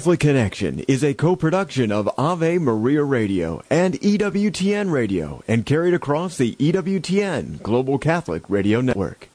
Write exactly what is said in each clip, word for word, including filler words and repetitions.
Catholic Connection is a co-production of Ave Maria Radio and E W T N Radio and carried across the E W T N Global Catholic Radio Network.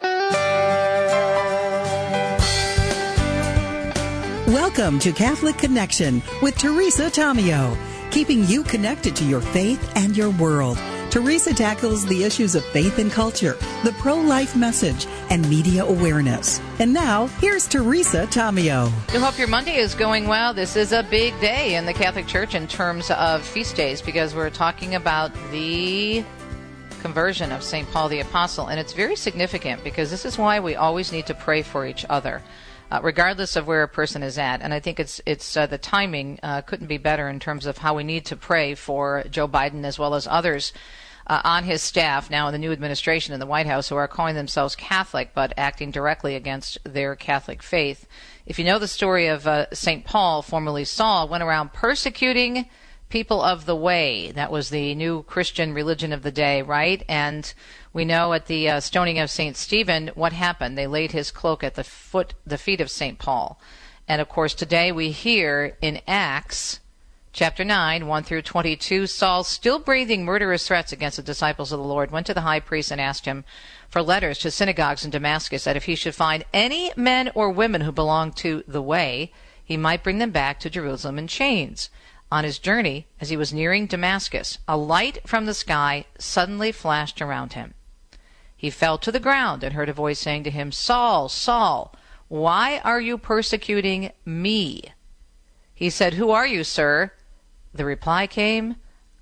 Welcome to Catholic Connection with Teresa Tomeo, keeping you connected to your faith and your world. Teresa tackles the issues of faith and culture, the pro-life message, and media awareness. And now, here's Teresa Tomeo. We hope your Monday is going well. This is a big day in the Catholic Church in terms of feast days because we're talking about the conversion of Saint Paul the Apostle. And it's very significant because this is why we always need to pray for each other, uh, regardless of where a person is at. And I think it's it's uh, the timing uh, couldn't be better in terms of how we need to pray for Joe Biden as well as others Uh, on his staff now in the new administration in the White House who are calling themselves Catholic but acting directly against their Catholic faith. If you know the story of uh, Saint Paul, formerly Saul, went around persecuting people of the way. That was the new Christian religion of the day, right? And we know at the uh, stoning of Saint Stephen, what happened? They laid his cloak at the foot, the feet of Saint Paul. And of course, today we hear in Acts Chapter nine, one through twenty-two, Saul, still breathing murderous threats against the disciples of the Lord, went to the high priest and asked him for letters to synagogues in Damascus, that if he should find any men or women who belonged to the way, he might bring them back to Jerusalem in chains. On his journey, as he was nearing Damascus, a light from the sky suddenly flashed around him. He fell to the ground and heard a voice saying to him, Saul, Saul, why are you persecuting me? He said, Who are you, sir? The reply came,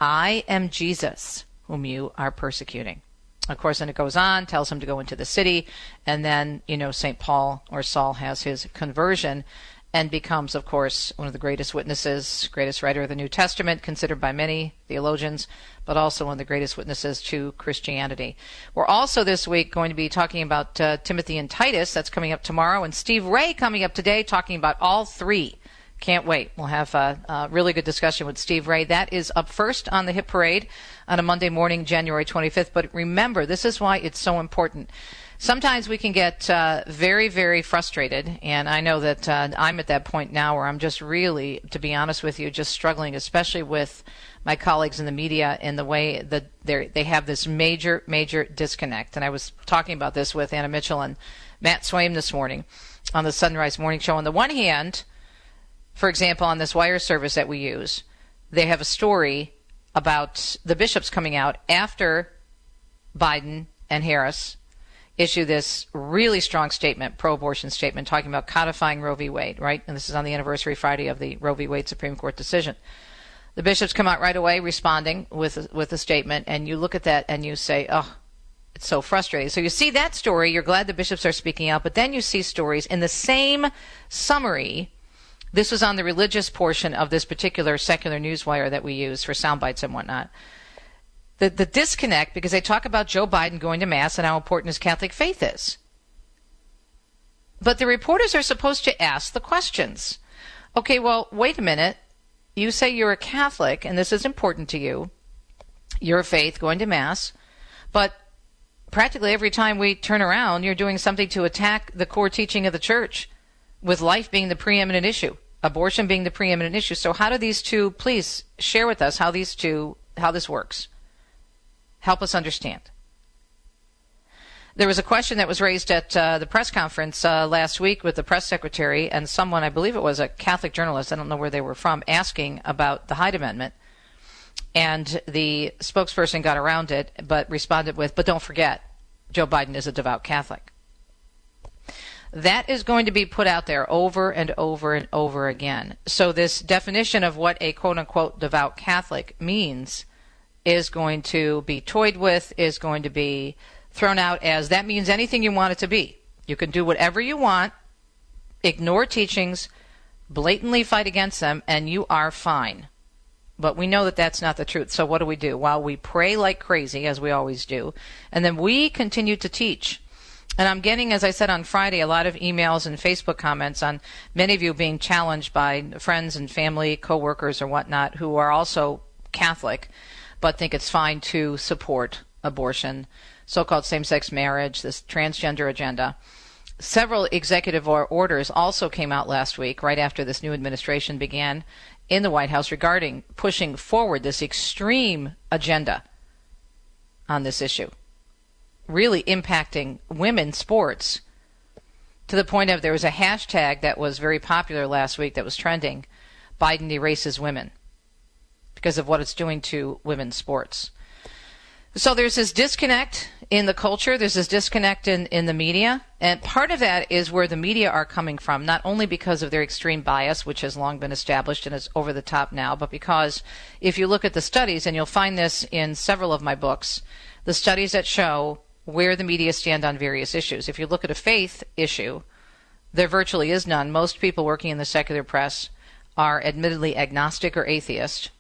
I am Jesus, whom you are persecuting. Of course, and it goes on, tells him to go into the city, and then, you know, Saint Paul or Saul has his conversion and becomes, of course, one of the greatest witnesses, greatest writer of the New Testament, considered by many theologians, but also one of the greatest witnesses to Christianity. We're also this week going to be talking about uh, Timothy and Titus. That's coming up tomorrow, and Steve Ray coming up today talking about all three. Can't wait. We'll have a, a really good discussion with Steve Ray. That is up first on the Hit Parade on a Monday morning, January twenty-fifth. But remember, this is why it's so important. Sometimes we can get uh, very, very frustrated, and I know that uh, I'm at that point now where I'm just really, to be honest with you, just struggling, especially with my colleagues in the media in the way that they have this major, major disconnect. And I was talking about this with Anna Mitchell and Matt Swaim this morning on the Sunrise Morning Show. On the one hand, for example, on this wire service that we use, they have a story about the bishops coming out after Biden and Harris issue this really strong statement, pro-abortion statement, talking about codifying Roe v. Wade, right? And this is on the anniversary Friday of the Roe v. Wade Supreme Court decision. The bishops come out right away responding with, with a statement, and you look at that and you say, oh, it's so frustrating. So you see that story, you're glad the bishops are speaking out, but then you see stories in the same summary. This was on the religious portion of this particular secular newswire that we use for sound bites and whatnot. The, the disconnect, because they talk about Joe Biden going to Mass and how important his Catholic faith is. But the reporters are supposed to ask the questions. Okay, well, wait a minute. You say you're a Catholic, and this is important to you, your faith, going to Mass, but practically every time we turn around, you're doing something to attack the core teaching of the Church, with life being the preeminent issue, abortion being the preeminent issue. So how do these two, please share with us how these two, how this works. Help us understand. There was a question that was raised at uh, the press conference uh, last week with the press secretary and someone, I believe it was a Catholic journalist, I don't know where they were from, asking about the Hyde Amendment. And the spokesperson got around it, but responded with, but don't forget, Joe Biden is a devout Catholic. That is going to be put out there over and over and over again. So this definition of what a quote-unquote devout Catholic means is going to be toyed with, is going to be thrown out as that means anything you want it to be. You can do whatever you want, ignore teachings, blatantly fight against them, and you are fine. But we know that that's not the truth. So what do we do? Well, we pray like crazy, as we always do, and then we continue to teach. And I'm getting, as I said on Friday, a lot of emails and Facebook comments on many of you being challenged by friends and family, coworkers or whatnot who are also Catholic, but think it's fine to support abortion, so-called same-sex marriage, this transgender agenda. several executive or- orders also came out last week, right after this new administration began in the White House, regarding pushing forward this extreme agenda on this issue, really impacting women's sports to the point of there was a hashtag that was very popular last week that was trending, Biden erases women, because of what it's doing to women's sports. So there's this disconnect in the culture, there's this disconnect in, in the media, and part of that is where the media are coming from, not only because of their extreme bias, which has long been established and is over the top now, but because if you look at the studies, and you'll find this in several of my books, the studies that show where the media stand on various issues. If you look at a faith issue, there virtually is none. Most people working in the secular press are admittedly agnostic or atheist.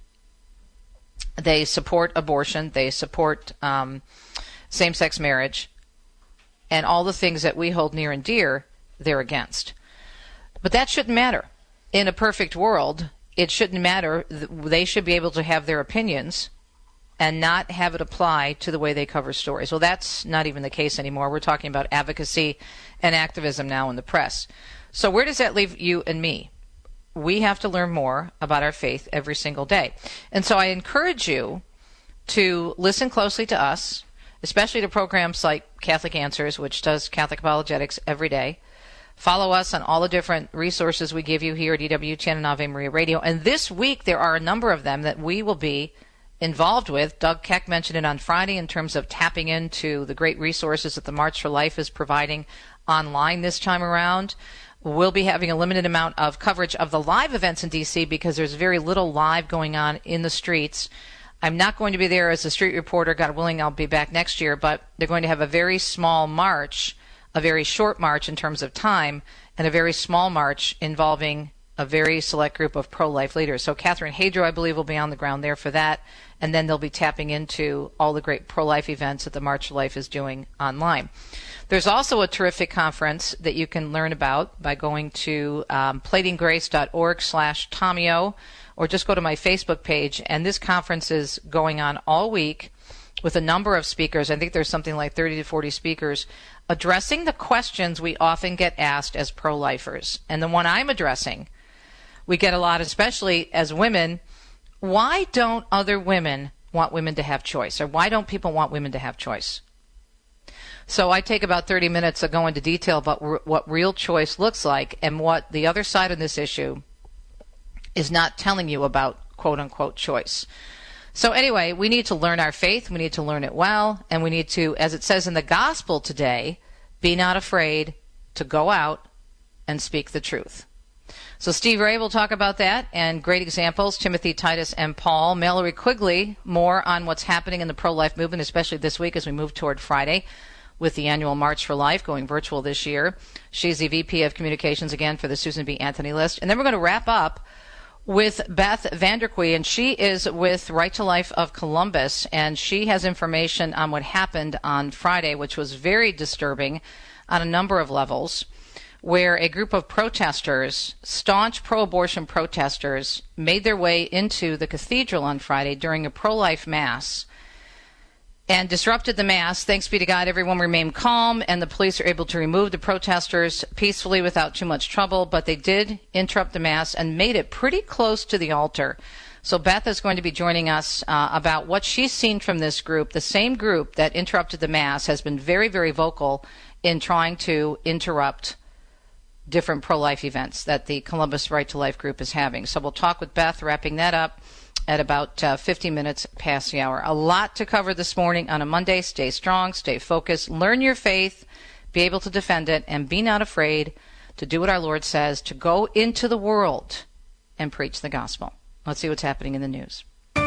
They support abortion. They support um, same-sex marriage. And all the things that we hold near and dear, they're against. But that shouldn't matter. In a perfect world, it shouldn't matter. They should be able to have their opinions and not have it apply to the way they cover stories. Well, that's not even the case anymore. We're talking about advocacy and activism now in the press. So where does that leave you and me? We have to learn more about our faith every single day. And so I encourage you to listen closely to us, especially to programs like Catholic Answers, which does Catholic apologetics every day. Follow us on all the different resources we give you here at E W T N and Ave Maria Radio. And this week there are a number of them that we will be involved with. Doug Keck mentioned it on Friday in terms of tapping into the great resources that the March for Life is providing online this time around. We'll be having a limited amount of coverage of the live events in D C because there's very little live going on in the streets. I'm not going to be there as a street reporter. God willing, I'll be back next year, but they're going to have a very small march, a very short march in terms of time, and a very small march involving a very select group of pro-life leaders. So Catherine Hadro, I believe, will be on the ground there for that, and then they'll be tapping into all the great pro-life events that the March for Life is doing online. There's also a terrific conference that you can learn about by going to um, platinggrace.org slash Tomio, or just go to my Facebook page, and this conference is going on all week with a number of speakers. I think there's something like thirty to forty speakers addressing the questions we often get asked as pro-lifers. And the one I'm addressing, we get a lot, especially as women. Why don't other women want women to have choice? Or why don't people want women to have choice? So I take about thirty minutes to go into detail about r- what real choice looks like and what the other side of this issue is not telling you about quote-unquote choice. So anyway, we need to learn our faith. We need to learn it well. And we need to, as it says in the gospel today, be not afraid to go out and speak the truth. So Steve Ray will talk about that and great examples, Timothy, Titus, and Paul. Mallory Quigley, more on what's happening in the pro-life movement, especially this week as we move toward Friday with the annual March for Life going virtual this year. She's the V P of Communications again for the Susan B. Anthony list. And then we're going to wrap up with Beth Vanderquee, and she is with Right to Life of Columbus, and she has information on what happened on Friday, which was very disturbing on a number of levels, where a group of protesters, staunch pro-abortion protesters, made their way into the cathedral on Friday during a pro-life mass and disrupted the mass. Thanks be to God, everyone remained calm, and the police were able to remove the protesters peacefully without too much trouble, but they did interrupt the mass and made it pretty close to the altar. So Beth is going to be joining us uh, about what she's seen from this group. The same group that interrupted the mass has been very, very vocal in trying to interrupt different pro-life events that the Columbus Right to Life group is having. So we'll talk with Beth, wrapping that up at about uh, fifty minutes past the hour. A lot to cover this morning on a Monday. Stay strong, stay focused, learn your faith, be able to defend it, and be not afraid to do what our Lord says, to go into the world and preach the gospel. Let's see what's happening in the news.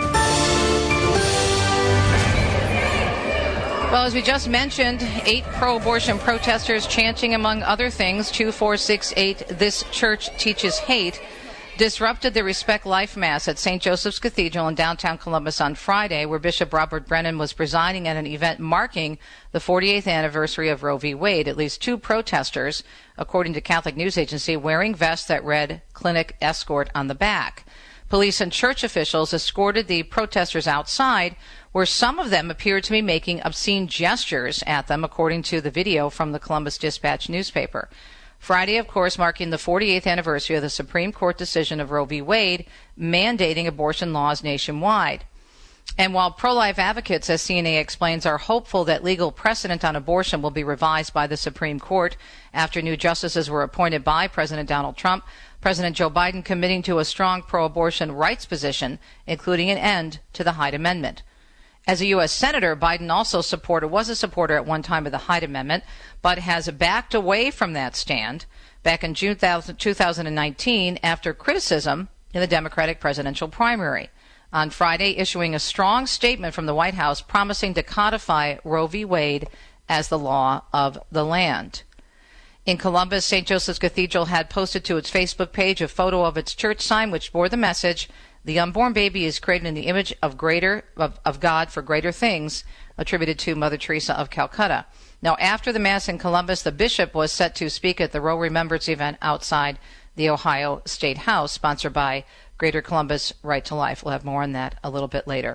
Well, as we just mentioned, eight pro-abortion protesters chanting, among other things, two four six eight, this church teaches hate, disrupted the Respect Life Mass at Saint Joseph's Cathedral in downtown Columbus on Friday, where Bishop Robert Brennan was presiding at an event marking the forty-eighth anniversary of Roe v. Wade. At least two protesters, according to Catholic News Agency, wearing vests that read Clinic Escort on the back. Police and church officials escorted the protesters outside, where some of them appeared to be making obscene gestures at them, according to the video from the Columbus Dispatch newspaper. Friday, of course, marking the forty-eighth anniversary of the Supreme Court decision of Roe v. Wade, mandating abortion laws nationwide. And while pro-life advocates, as C N A explains, are hopeful that legal precedent on abortion will be revised by the Supreme Court after new justices were appointed by President Donald Trump, President Joe Biden committing to a strong pro-abortion rights position, including an end to the Hyde Amendment. As a U S Senator, Biden also supported, was a supporter at one time of the Hyde Amendment, but has backed away from that stand back in June two thousand nineteen after criticism in the Democratic presidential primary. On Friday, issuing a strong statement from the White House promising to codify Roe v. Wade as the law of the land. In Columbus, Saint Joseph's Cathedral had posted to its Facebook page a photo of its church sign which bore the message, "The unborn baby is created in the image of greater of, of God for greater things," attributed to Mother Teresa of Calcutta. Now, after the Mass in Columbus, the bishop was set to speak at the Roe Remembrance event outside the Ohio State House, sponsored by Greater Columbus Right to Life. We'll have more on that a little bit later.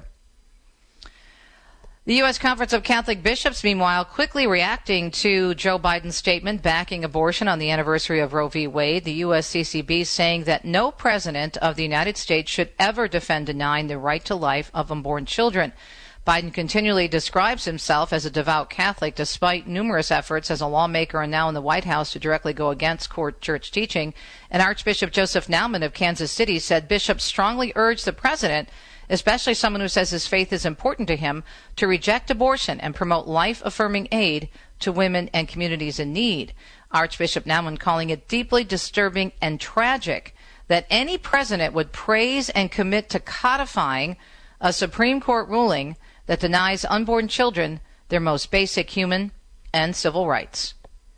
The U S Conference of Catholic Bishops, meanwhile, quickly reacting to Joe Biden's statement backing abortion on the anniversary of Roe v. Wade. The U S C C B saying that no president of the United States should ever defend denying the right to life of unborn children. Biden continually describes himself as a devout Catholic, despite numerous efforts as a lawmaker and now in the White House to directly go against court church teaching. And Archbishop Joseph Naumann of Kansas City said bishops strongly urge the president, especially someone who says his faith is important to him, to reject abortion and promote life-affirming aid to women and communities in need. Archbishop Naumann calling it deeply disturbing and tragic that any president would praise and commit to codifying a Supreme Court ruling that denies unborn children their most basic human and civil rights.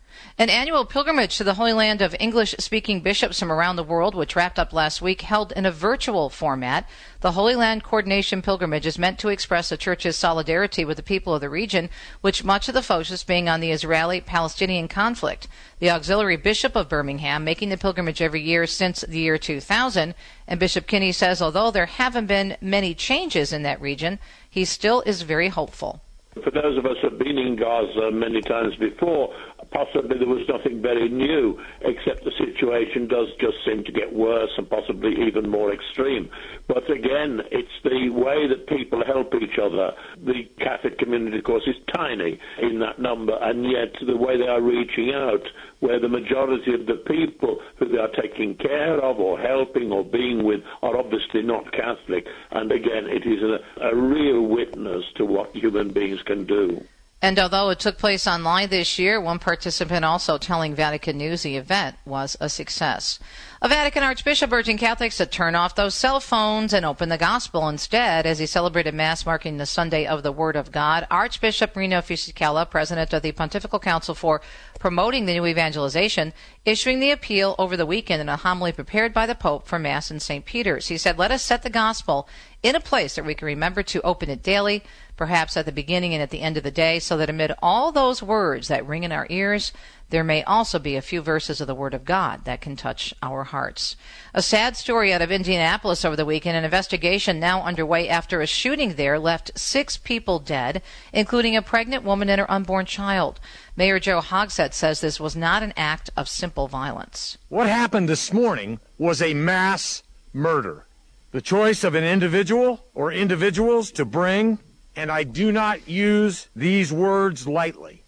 An annual pilgrimage to the Holy Land of English-speaking bishops from around the world, which wrapped up last week, held in a virtual format. The Holy Land Coordination Pilgrimage is meant to express the Church's solidarity with the people of the region, which much of the focus being on the Israeli-Palestinian conflict. The auxiliary bishop of Birmingham making the pilgrimage every year since the year two thousand, and Bishop Kinney says although there haven't been many changes in that region, he still is very hopeful. For those of us who have been in Gaza many times before, possibly there was nothing very new, except the situation does just seem to get worse and possibly even more extreme. But again, it's the way that people help each other. The Catholic community, of course, is tiny in that number, and yet the way they are reaching out, where the majority of the people who they are taking care of or helping or being with are obviously not Catholic. And again, it is a, a real witness to what human beings can do. And although it took place online this year, one participant also telling Vatican News the event was a success. A Vatican Archbishop urging Catholics to turn off those cell phones and open the gospel instead as he celebrated Mass marking the Sunday of the Word of God. Archbishop Rino Fisichella, president of the Pontifical Council for Promoting the New Evangelization, issuing the appeal over the weekend in a homily prepared by the Pope for Mass in Saint Peter's. He said, "Let us set the gospel in a place that we can remember to open it daily, perhaps at the beginning and at the end of the day, so that amid all those words that ring in our ears, there may also be a few verses of the Word of God that can touch our hearts." A sad story out of Indianapolis over the weekend. An investigation now underway after a shooting there left six people dead, including a pregnant woman and her unborn child. Mayor Joe Hogsett says this was not an act of simple violence. What happened this morning was a mass murder. The choice of an individual or individuals to bring, and I do not use these words lightly,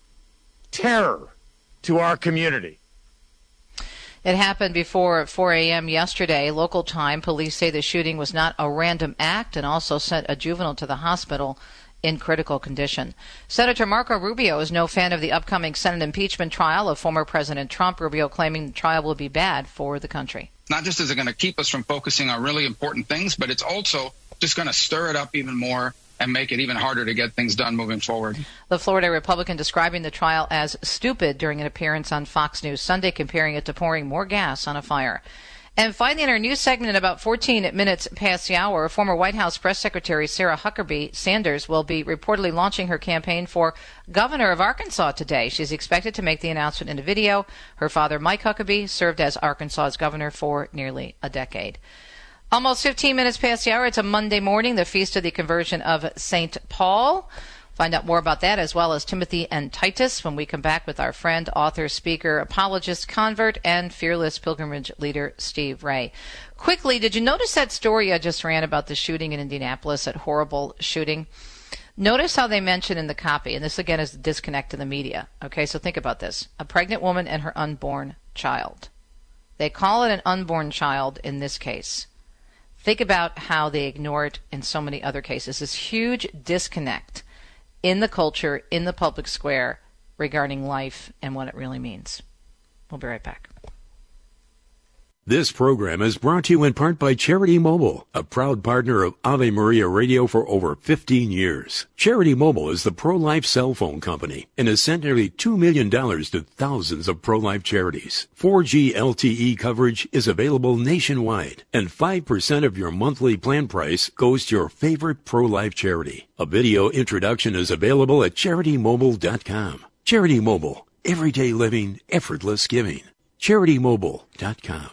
terror to our community. It happened before four a.m. yesterday, local time. Police say the shooting was not a random act and also sent a juvenile to the hospital in critical condition. Senator Marco Rubio is no fan of the upcoming Senate impeachment trial of former President Trump. Rubio claiming the trial will be bad for the country. Not just is it going to keep us from focusing on really important things, but it's also just going to stir it up even more and make it even harder to get things done moving forward. The Florida Republican describing the trial as stupid during an appearance on Fox News Sunday, comparing it to pouring more gas on a fire. And finally, in our news segment, at about fourteen minutes past the hour, former White House Press Secretary Sarah Huckabee Sanders will be reportedly launching her campaign for governor of Arkansas today. She's expected to make the announcement in a video. Her father, Mike Huckabee, served as Arkansas's governor for nearly a decade. Almost fifteen minutes past the hour. It's a Monday morning, the Feast of the Conversion of Saint Paul. Find out more about that as well as Timothy and Titus when we come back with our friend, author, speaker, apologist, convert, and fearless pilgrimage leader, Steve Ray. Quickly, did you notice that story I just ran about the shooting in Indianapolis, that horrible shooting? Notice how they mention in the copy, and this again is the disconnect in the media. Okay, so think about this. A pregnant woman and her unborn child. They call it an unborn child in this case. Think about how they ignore it in so many other cases. This huge disconnect in the culture, in the public square, regarding life and what it really means. We'll be right back. This program is brought to you in part by Charity Mobile, a proud partner of Ave Maria Radio for over fifteen years. Charity Mobile is the pro-life cell phone company and has sent nearly two million dollars to thousands of pro-life charities. four G L T E coverage is available nationwide, and five percent of your monthly plan price goes to your favorite pro-life charity. A video introduction is available at charity mobile dot com. Charity Mobile, everyday living, effortless giving. charity mobile dot com.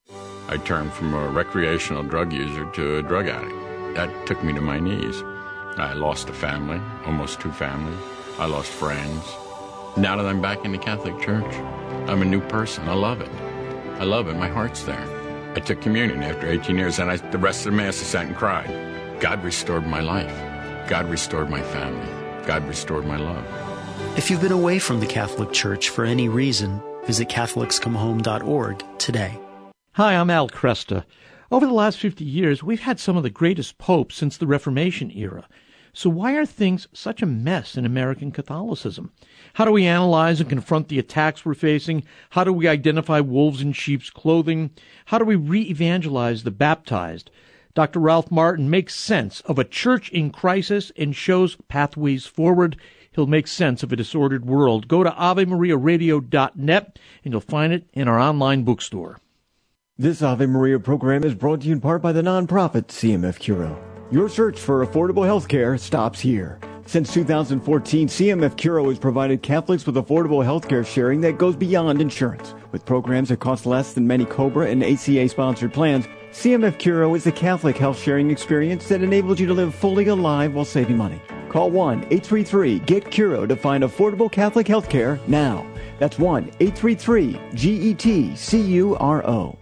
I turned from a recreational drug user to a drug addict. That took me to my knees. I lost a family, almost two families. I lost friends. Now that I'm back in the Catholic Church, I'm a new person. I love it. I love it. My heart's there. I took communion after eighteen years, and I, the rest of the Mass I sat and cried. God restored my life. God restored my family. God restored my love. If you've been away from the Catholic Church for any reason, visit Catholics Come Home dot org today. Hi, I'm Al Cresta. Over the last fifty years, we've had some of the greatest popes since the Reformation era. So why are things such a mess in American Catholicism? How do we analyze and confront the attacks we're facing? How do we identify wolves in sheep's clothing? How do we re-evangelize the baptized? Doctor Ralph Martin makes sense of a church in crisis and shows pathways forward. He'll make sense of a disordered world. Go to ave maria radio dot net and you'll find it in our online bookstore. This Ave Maria program is brought to you in part by the nonprofit C M F Curo. Your search for affordable health care stops here. Since two thousand fourteen, C M F Curo has provided Catholics with affordable health care sharing that goes beyond insurance. With programs that cost less than many COBRA and A C A-sponsored plans, C M F Curo is a Catholic health sharing experience that enables you to live fully alive while saving money. Call one eight three three get curo to find affordable Catholic health care now. That's one eight three three G E T C U R O.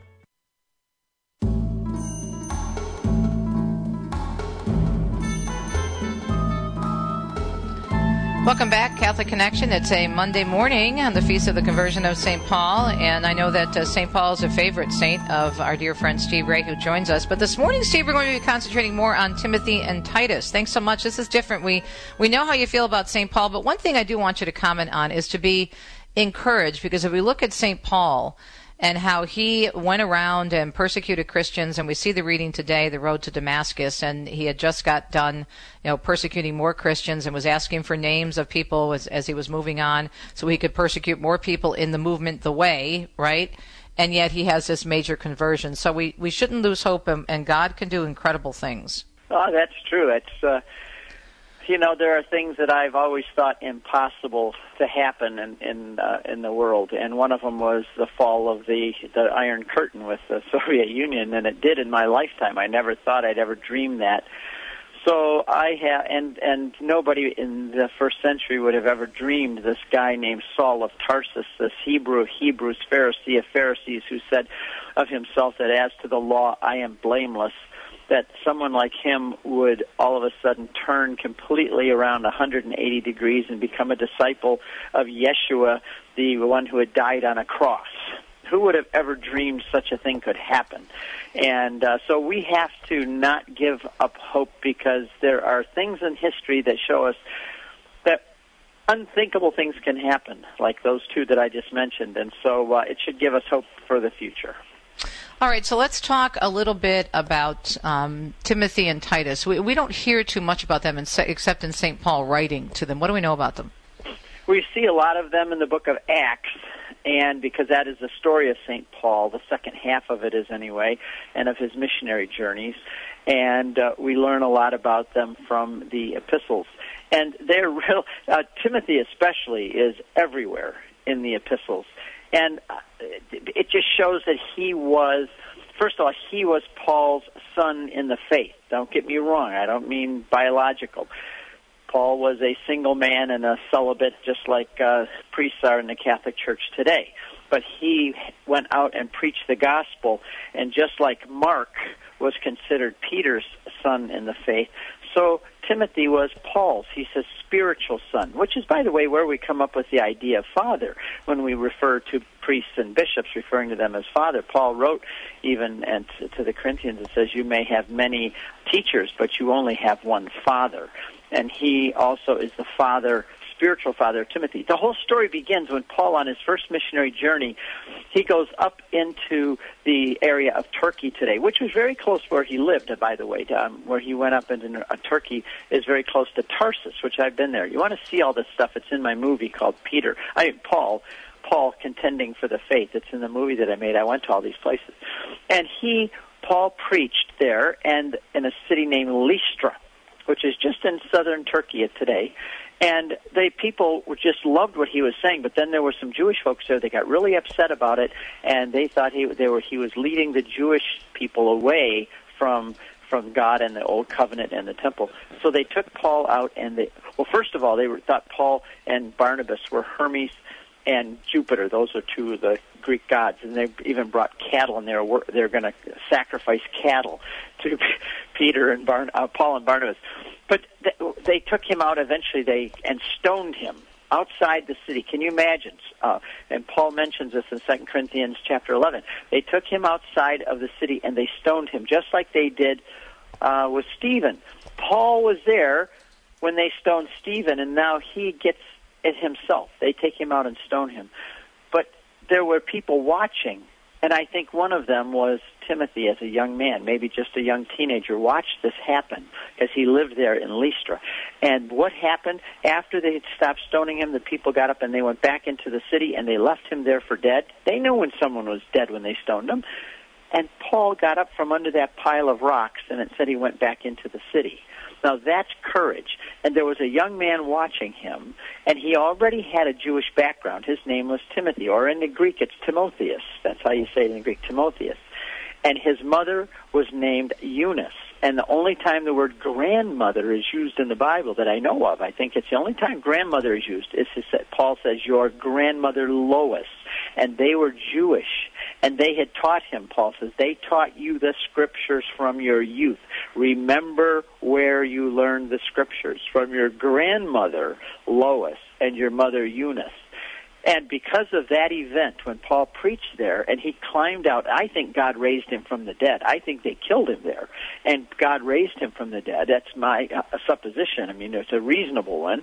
Welcome back, Catholic Connection. It's a Monday morning on the Feast of the Conversion of Saint Paul, and I know that uh, Saint Paul is a favorite saint of our dear friend Steve Ray, who joins us. But this morning, Steve, we're going to be concentrating more on Timothy and Titus. Thanks so much. This is different. We we know how you feel about Saint Paul, but one thing I do want you to comment on is to be encouraged, because if we look at Saint Paul and how he went around and persecuted Christians, and we see the reading today, the road to Damascus, and he had just got done, you know, persecuting more Christians and was asking for names of people as, as he was moving on so he could persecute more people in the movement, the way, right? And yet he has this major conversion. So we, we shouldn't lose hope, and, and God can do incredible things. Oh, that's true. It's, uh, you know, there are things that I've always thought impossible to happen in in, uh, in the world, and one of them was the fall of the the Iron Curtain with the Soviet Union, and it did in my lifetime. I never thought I'd ever dream that. So I have, and and nobody in the first century would have ever dreamed this guy named Saul of Tarsus, this Hebrew of Hebrews, Pharisee of Pharisees, who said of himself that as to the law I am blameless, that someone like him would all of a sudden turn completely around one hundred eighty degrees and become a disciple of Yeshua, the one who had died on a cross. Who would have ever dreamed such a thing could happen? And uh, so we have to not give up hope, because there are things in history that show us that unthinkable things can happen, like those two that I just mentioned. And so uh, it should give us hope for the future. All right, so let's talk a little bit about um, Timothy and Titus. We, we don't hear too much about them in, except in Saint Paul writing to them. What do we know about them? We see a lot of them in the book of Acts, and because that is the story of Saint Paul, the second half of it is anyway, and of his missionary journeys. And uh, we learn a lot about them from the epistles. And they're real, uh, Timothy especially is everywhere in the epistles. And it just shows that he was first of all, he was Paul's son in the faith. Don't get me wrong. I don't mean biological. Paul was a single man and a celibate, just like uh, priests are in the Catholic Church today. But he went out and preached the gospel, and just like Mark was considered Peter's son in the faith, so Timothy was Paul's. He's his spiritual son, which is, by the way, where we come up with the idea of father when we refer to priests and bishops, referring to them as father. Paul wrote even and to the Corinthians, it says, you may have many teachers, but you only have one father. And he also is the father, spiritual father of Timothy. The whole story begins when Paul, on his first missionary journey, he goes up into the area of Turkey today, which was very close where he lived, by the way. Um, where he went up into uh, Turkey is very close to Tarsus, which I've been there. You want to see all this stuff? It's in my movie called Peter. I mean, Paul. Paul contending for the faith. It's in the movie that I made. I went to all these places. And he, Paul, preached there and in a city named Lystra, which is just in southern Turkey today. And the people just loved what he was saying, but then there were some Jewish folks there that got really upset about it, and they thought he they were he was leading the Jewish people away from from God and the Old Covenant and the temple. So they took Paul out, and they well, first of all, they were, thought Paul and Barnabas were Hermes and Jupiter. Those are two of the Greek gods, and they even brought cattle, and they were they're going to sacrifice cattle to Peter and Barn, uh, Paul and Barnabas. But th- they took him out eventually. They and stoned him outside the city. Can you imagine? Uh, and Paul mentions this in Second Corinthians chapter eleven. They took him outside of the city and they stoned him, just like they did uh, with Stephen. Paul was there when they stoned Stephen, and now he gets it himself. They take him out and stone him. But there were people watching, and I think one of them was Timothy as a young man, maybe just a young teenager, watched this happen because he lived there in Lystra. And what happened after they had stopped stoning him, the people got up and they went back into the city and they left him there for dead. They knew when someone was dead when they stoned him. And Paul got up from under that pile of rocks, and it said he went back into the city. Now, that's courage. And there was a young man watching him, and he already had a Jewish background. His name was Timothy, or in the Greek, it's Timotheus. That's how you say it in Greek, Timotheus. And his mother was named Eunice. And the only time the word grandmother is used in the Bible that I know of, I think it's the only time grandmother is used, is that Paul says, your grandmother Lois. And they were Jewish. And they had taught him, Paul says, they taught you the Scriptures from your youth. Remember where you learned the Scriptures, from your grandmother Lois and your mother Eunice. And because of that event, when Paul preached there, and he climbed out, I think God raised him from the dead. I think they killed him there, and God raised him from the dead. That's my uh, supposition. I mean, it's a reasonable one.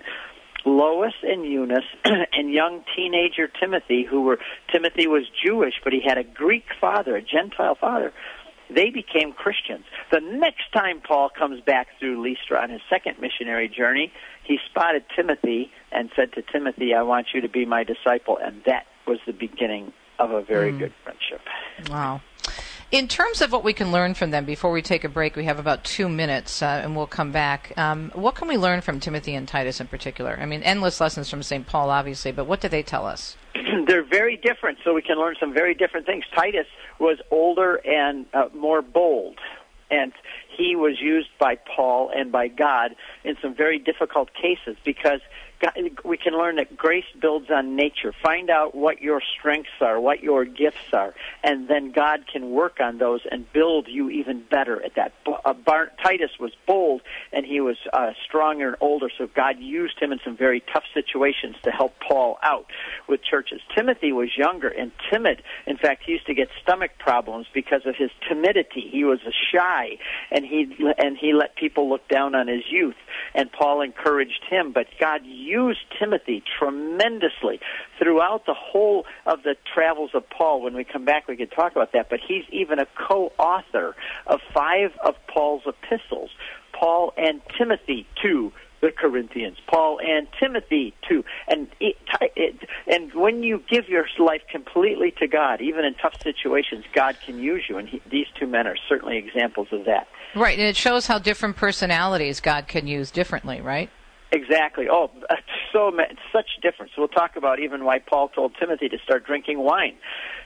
Lois and Eunice and young teenager Timothy, who were, Timothy was Jewish, but he had a Greek father, a Gentile father. They became Christians. The next time Paul comes back through Lystra on his second missionary journey, he spotted Timothy and said to Timothy, I want you to be my disciple. And that was the beginning of a very mm. good friendship. Wow. In terms of what we can learn from them, before we take a break, we have about two minutes, uh, and we'll come back. Um, what can we learn from Timothy and Titus in particular? I mean, endless lessons from Saint Paul, obviously, but what do they tell us? They're very different, so we can learn some very different things. Titus was older and uh, more bold, and he was used by Paul and by God in some very difficult cases because God, we can learn that grace builds on nature. Find out what your strengths are, what your gifts are, and then God can work on those and build you even better at that. Uh, Bar- Titus was bold, and he was uh, stronger and older, so God used him in some very tough situations to help Paul out with churches. Timothy was younger and timid. In fact, he used to get stomach problems because of his timidity. He was shy, and he and he let people look down on his youth, and Paul encouraged him, but God used used Timothy tremendously throughout the whole of the travels of Paul. When we come back, we could talk about that, but he's even a co-author of five of Paul's epistles, Paul and Timothy to the Corinthians, Paul and Timothy too. And it, it, and when you give your life completely to God, even in tough situations, God can use you, and he, these two men are certainly examples of that. Right, and it shows how different personalities God can use differently, right? Exactly. Oh, so such difference. We'll talk about even why Paul told Timothy to start drinking wine.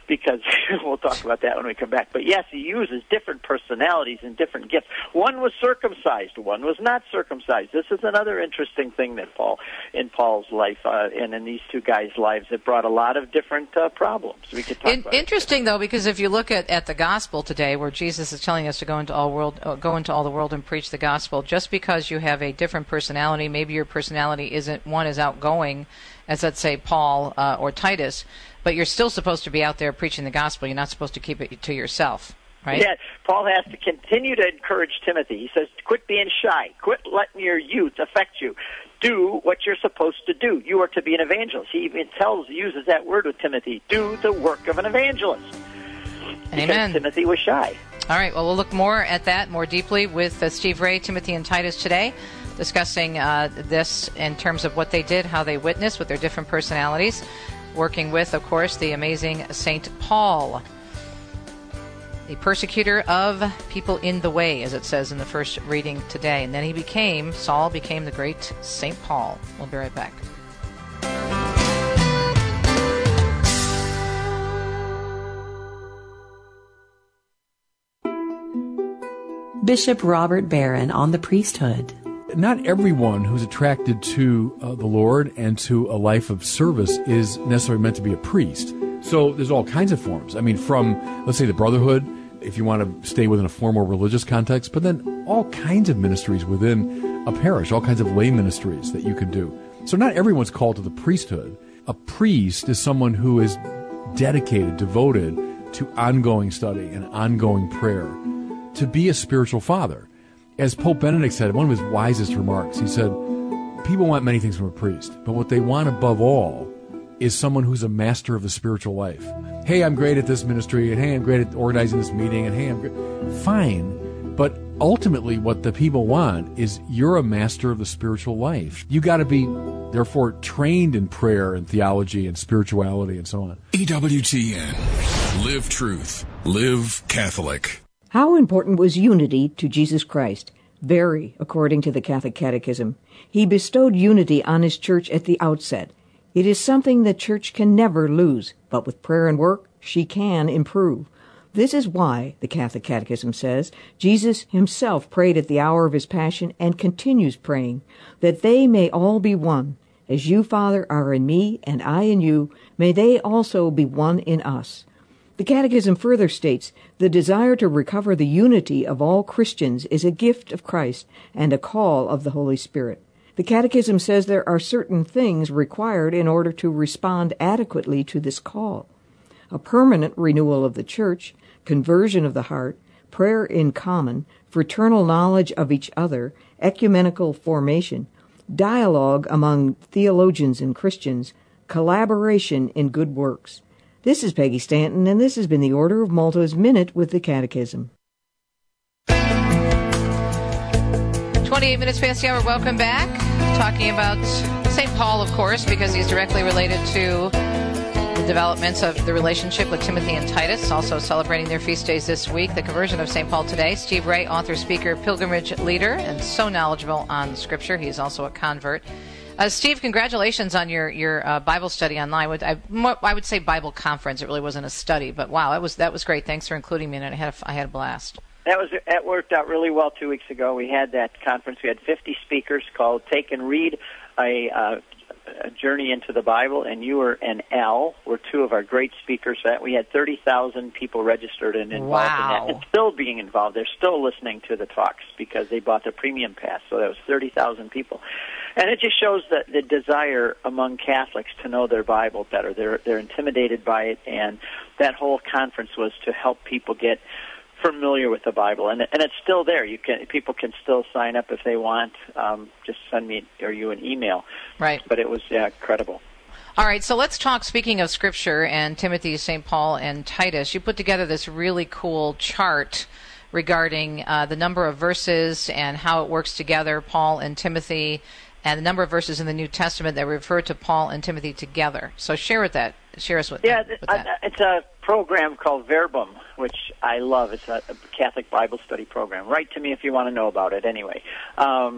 because we'll talk about that when we come back. But yes, he uses different personalities and different gifts. One was circumcised, one was not circumcised. This is another interesting thing that Paul, in Paul's life, uh, and in these two guys' lives, that brought a lot of different uh, problems. We could talk in, about interesting, it. though, because if you look at, at the gospel today, where Jesus is telling us to go into all world, uh, go into all the world and preach the gospel, just because you have a different personality, maybe your personality isn't one as outgoing as, let's say, Paul uh, or Titus, but you're still supposed to be out there preaching the gospel. You're not supposed to keep it to yourself, right? Yeah, Paul has to continue to encourage Timothy. He says, quit being shy. Quit letting your youth affect you. Do what you're supposed to do. You are to be an evangelist. He even tells, uses that word with Timothy, do the work of an evangelist. Amen. Because Timothy was shy. All right, well, we'll look more at that more deeply with uh, Steve Ray, Timothy, and Titus today, discussing uh, this in terms of what they did, how they witnessed with their different personalities, working with, of course, the amazing Saint Paul, the persecutor of people in the way, as it says in the first reading today. And then he became, Saul became the great Saint Paul. We'll be right back. Bishop Robert Barron on the priesthood. Not everyone who's attracted to uh, the Lord and to a life of service is necessarily meant to be a priest. So there's all kinds of forms. I mean, from, let's say, the brotherhood, if you want to stay within a formal religious context, but then all kinds of ministries within a parish, all kinds of lay ministries that you can do. So not everyone's called to the priesthood. A priest is someone who is dedicated, devoted to ongoing study and ongoing prayer, to be a spiritual father. As Pope Benedict said, one of his wisest remarks, he said, people want many things from a priest, but what they want above all is someone who's a master of the spiritual life. Hey, I'm great at this ministry, and hey, I'm great at organizing this meeting, and hey, I'm great. Fine, but ultimately what the people want is you're a master of the spiritual life. You got to be, therefore, trained in prayer and theology and spirituality and so on. E W T N. Live truth. Live Catholic. How important was unity to Jesus Christ? Very, according to the Catholic Catechism. He bestowed unity on his church at the outset. It is something the church can never lose, but with prayer and work, she can improve. This is why, the Catholic Catechism says, Jesus himself prayed at the hour of his passion and continues praying, that they may all be one. As you, Father, are in me, and I in you, may they also be one in us. The Catechism further states, the desire to recover the unity of all Christians is a gift of Christ and a call of the Holy Spirit. The Catechism says there are certain things required in order to respond adequately to this call. A permanent renewal of the Church, conversion of the heart, prayer in common, fraternal knowledge of each other, ecumenical formation, dialogue among theologians and Christians, collaboration in good works. This is Peggy Stanton, and this has been the Order of Malta's Minute with the Catechism. twenty-eight minutes past the hour. Welcome back. Talking about Saint Paul, of course, because he's directly related to the developments of the relationship with Timothy and Titus. Also celebrating their feast days this week. The conversion of Saint Paul today. Steve Ray, author, speaker, pilgrimage leader, and so knowledgeable on the Scripture. He's also a convert. Uh, Steve, congratulations on your your uh, Bible study online. I, I would say Bible conference. It really wasn't a study, but wow, that was that was great. Thanks for including me, and I had a, I had a blast. That was that worked out really well. Two weeks ago, we had that conference. We had fifty speakers called "Take and Read," a, uh, a journey into the Bible, and you were and Al were two of our great speakers. That we had thirty thousand people registered and involved wow. in that, and still being involved. They're still listening to the talks because they bought the premium pass. So that was thirty thousand people. And it just shows the, the desire among Catholics to know their Bible better. They're they're intimidated by it, and that whole conference was to help people get familiar with the Bible. And and it's still there. You can people can still sign up if they want. Um, just send me or you an email. Right. But it was yeah, incredible. All right, so let's talk, speaking of Scripture and Timothy, Saint Paul, and Titus. You put together this really cool chart regarding uh, the number of verses and how it works together, Paul and Timothy, and the number of verses in the New Testament that refer to Paul and Timothy together. So share with that. Share us with, yeah, that, with uh, that. It's a program called Verbum, which I love. It's a, a Catholic Bible study program. Write to me if you want to know about it. Anyway, um,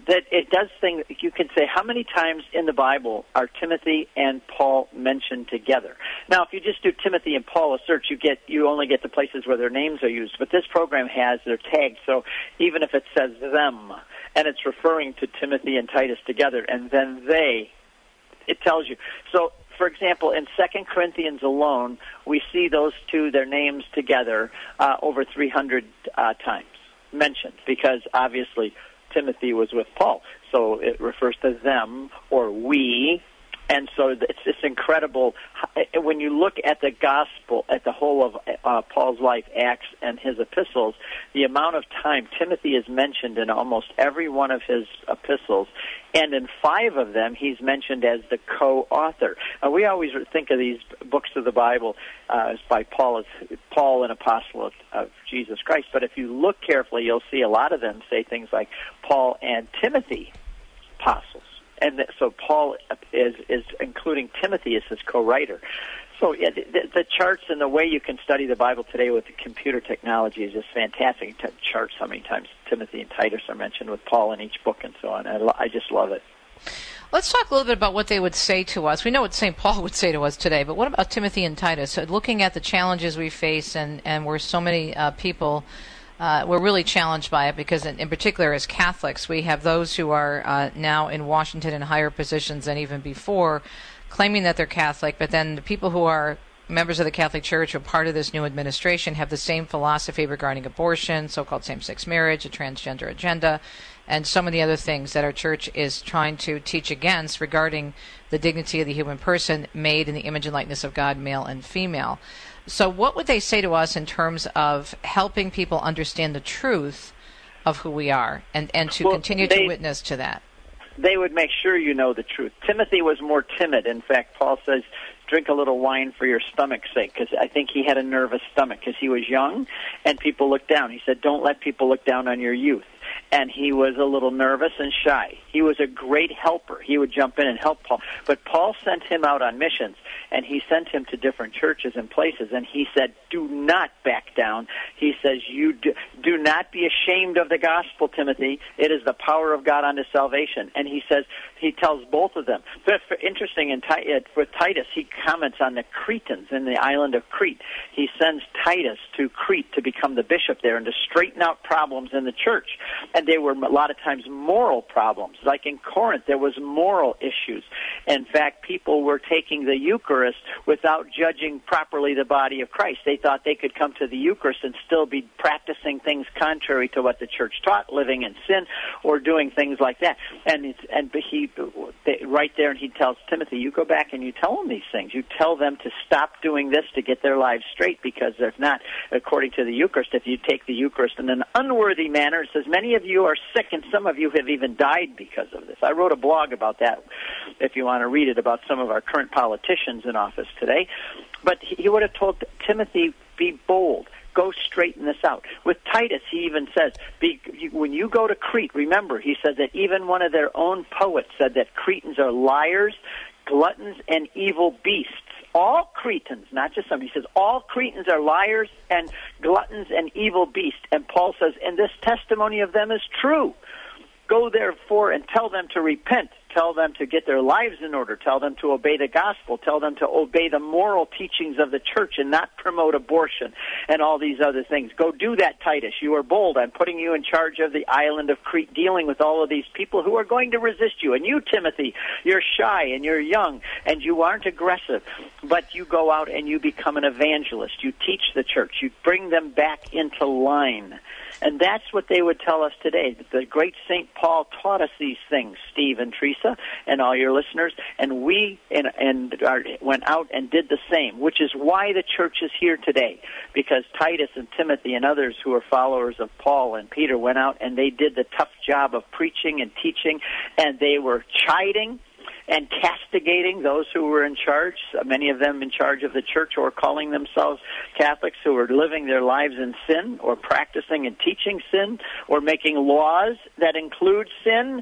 that it does things. You can say, how many times in the Bible are Timothy and Paul mentioned together? Now, if you just do Timothy and Paul a search, you get you only get the places where their names are used. But this program has their tags, so even if it says them, and it's referring to Timothy and Titus together, and then they, it tells you. So, for example, in Second Corinthians alone, we see those two, their names together, uh, over three hundred uh, times mentioned, because obviously Timothy was with Paul, so it refers to them or we. And so it's this incredible, when you look at the gospel, at the whole of uh, Paul's life, Acts and his epistles, the amount of time Timothy is mentioned in almost every one of his epistles, and in five of them he's mentioned as the co-author. Uh, we always think of these books of the Bible uh, as by Paul, as Paul, an apostle of, of Jesus Christ, but if you look carefully, you'll see a lot of them say things like Paul and Timothy, apostles. And so Paul is is including Timothy as his co-writer. So yeah, the, the charts and the way you can study the Bible today with the computer technology is just fantastic. To charts how many times Timothy and Titus are mentioned with Paul in each book and so on. I, lo- I just love it. Let's talk a little bit about what they would say to us. We know what Saint Paul would say to us today, but what about Timothy and Titus? So looking at the challenges we face and, and where so many uh, people... Uh, we're really challenged by it because, in, in particular, as Catholics, we have those who are uh, now in Washington in higher positions than even before, claiming that they're Catholic, but then the people who are members of the Catholic Church or part of this new administration have the same philosophy regarding abortion, so-called same-sex marriage, a transgender agenda, and some of the other things that our church is trying to teach against regarding the dignity of the human person made in the image and likeness of God, male and female. So what would they say to us in terms of helping people understand the truth of who we are and, and to well, continue they, to witness to that? They would make sure you know the truth. Timothy was more timid. In fact, Paul says, drink a little wine for your stomach's sake, because I think he had a nervous stomach because he was young and people looked down. He said, don't let people look down on your youth. And he was a little nervous and shy. He was a great helper. He would jump in and help Paul. But Paul sent him out on missions, and he sent him to different churches and places, and he said, do not back down. He says, you do, do not be ashamed of the gospel, Timothy. It is the power of God unto salvation. And he says, he tells both of them. But for, interesting, in, with Titus, he comments on the Cretans in the island of Crete. He sends Titus to Crete to become the bishop there and to straighten out problems in the church. And they were a lot of times moral problems. Like in Corinth, there was moral issues. In fact, people were taking the Eucharist without judging properly the body of Christ. They thought they could come to the Eucharist and still be practicing things contrary to what the church taught, living in sin or doing things like that. And it's, and he they, right there, and he tells Timothy, you go back and you tell them these things. You tell them to stop doing this to get their lives straight, because if not, according to the Eucharist, if you take the Eucharist in an unworthy manner, it says many of you are sick and some of you have even died because of this. I wrote a blog about that, if you want to read it, about some of our current politicians in office today. But he would have told Timothy, be bold. Go straighten this out. With Titus, he even says, be, when you go to Crete, remember, he said that even one of their own poets said that Cretans are liars, gluttons, and evil beasts. All Cretans, not just some. He says, all Cretans are liars and gluttons and evil beasts. And Paul says, and this testimony of them is true. Go therefore and tell them to repent. Tell them to get their lives in order. Tell them to obey the gospel. Tell them to obey the moral teachings of the church and not promote abortion and all these other things. Go do that, Titus. You are bold. I'm putting you in charge of the island of Crete, dealing with all of these people who are going to resist you. And you, Timothy, you're shy and you're young and you aren't aggressive, but you go out and you become an evangelist. You teach the church. You bring them back into line. And that's what they would tell us today. The great Saint Paul taught us these things, Steve and Teresa and all your listeners, and we and, and our, went out and did the same, which is why the church is here today, because Titus and Timothy and others who are followers of Paul and Peter went out and they did the tough job of preaching and teaching, and they were chiding and castigating those who were in charge, many of them in charge of the church or calling themselves Catholics, who were living their lives in sin or practicing and teaching sin or making laws that include sin.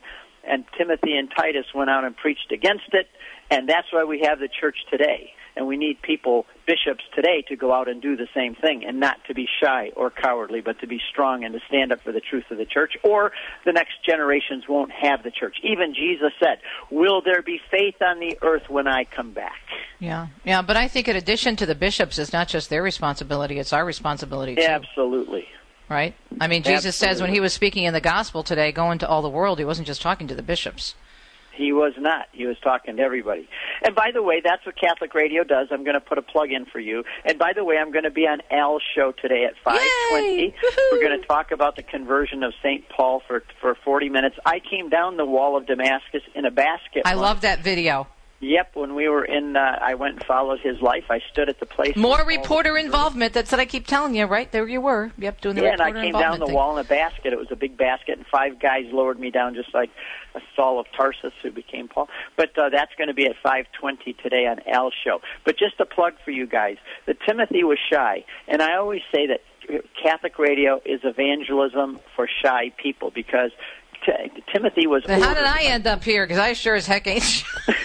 and Timothy and Titus went out and preached against it, and that's why we have the church today. And we need people, bishops today, to go out and do the same thing and not to be shy or cowardly, but to be strong and to stand up for the truth of the church, or the next generations won't have the church. Even Jesus said, will there be faith on the earth when I come back? Yeah, yeah, but I think in addition to the bishops, it's not just their responsibility, it's our responsibility too. Absolutely. Right? I mean, Jesus Absolutely. says when he was speaking in the gospel today, go into all the world, he wasn't just talking to the bishops. He was not. He was talking to everybody. And by the way, that's what Catholic Radio does. I'm going to put a plug in for you. And by the way, I'm going to be on Al's show today at five twenty. We're going to talk about the conversion of Saint Paul for for forty minutes. I came down the wall of Damascus in a basket. I once. love that video. Yep, when we were in, uh, I went and followed his life. I stood at the place. More reporter involvement. That's what I keep telling you, right? There you were. Yep, doing the yeah, reporter and I came involvement down the thing. wall in a basket. It was a big basket, and five guys lowered me down just like a Saul of Tarsus who became Paul. But uh, that's going to be at five twenty today on Al's show. But just a plug for you guys. The Timothy was shy, and I always say that Catholic Radio is evangelism for shy people because T- Timothy was... Then how did I end up here? Because I sure as heck ain't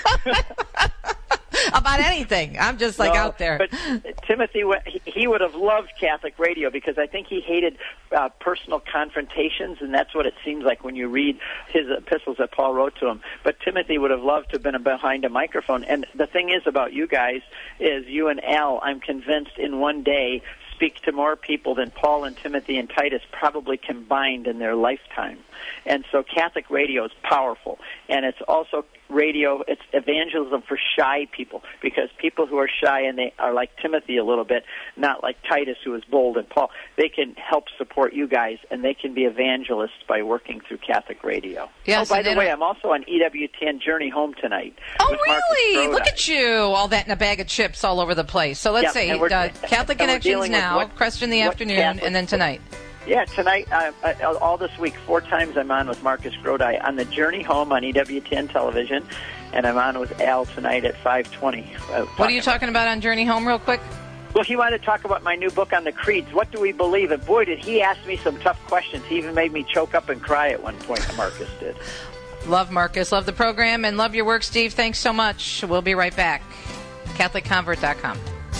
about anything. I'm just like no, out there. But Timothy, he would have loved Catholic Radio because I think he hated uh, personal confrontations, and that's what it seems like when you read his epistles that Paul wrote to him. But Timothy would have loved to have been behind a microphone. And the thing is about you guys is you and Al, I'm convinced in one day, speak to more people than Paul and Timothy and Titus probably combined in their lifetime. And so Catholic radio is powerful. And it's also radio, it's evangelism for shy people, because people who are shy and they are like Timothy a little bit, not like Titus who is bold and Paul, they can help support you guys, and they can be evangelists by working through Catholic radio. Yes, oh, by the way, I'm also on E W ten Journey Home tonight. Oh, really? Look at you. All that in a bag of chips all over the place. So let's yeah, see. Uh, Catholic Connections now, what, Crest in the afternoon, Catholic, and then tonight. Yeah, tonight, uh, uh, all this week, four times I'm on with Marcus Grodi on the Journey Home on E W ten television, and I'm on with Al tonight at five twenty. Uh, what are you talking about on Journey Home real quick? Well, he wanted to talk about my new book on the creeds. What do we believe? And boy, did he ask me some tough questions. He even made me choke up and cry at one point, Marcus did. Love Marcus, love the program, and love your work, Steve. Thanks so much. We'll be right back. Catholic Convert dot com.